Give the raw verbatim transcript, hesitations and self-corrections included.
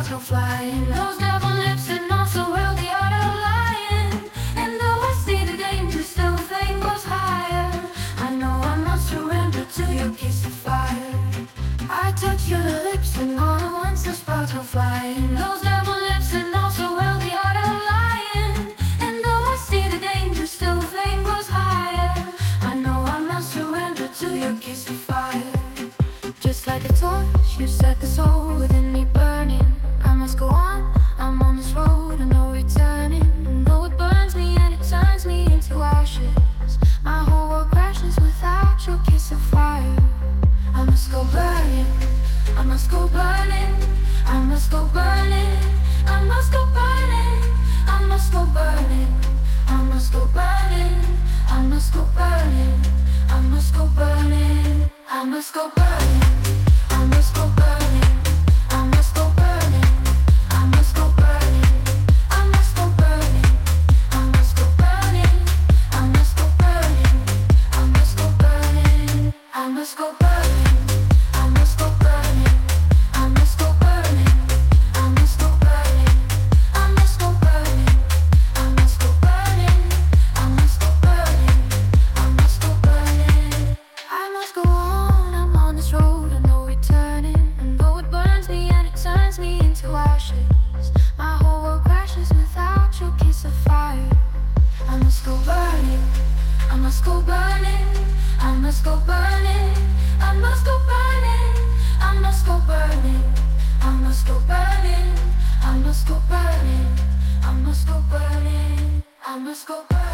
sparkle flying. Those devil lips and also will the art of lying. And though I see the danger, still the flame goes higher. I know I must surrender to your kiss of fire. I touch your lips and all at once the sparks are flying. Those devil lips and also will the art of lying. And though I see the danger, still the flame goes higher. I know I must surrender to your kiss of fire. Just like a torch, you set the soul within me burning. I must go on, I'm on this road and no returning. And though it burns me and it turns me into ashes, my whole world crashes without your kiss of fire. I must go burning, I must go burning, I must go burning, I must go burning, I must go burning, I must go burning, I must go burning, I must go burning, I must go burning, I must go burning, I must go burning, I must go burning, I must go burning, I must go burning, I must go burning, I must go burning, I must go burning. I must go burning, I must go burning, I must go burning, I must go burning, I must go burning, I must go burning, I must go burning, I must go burning.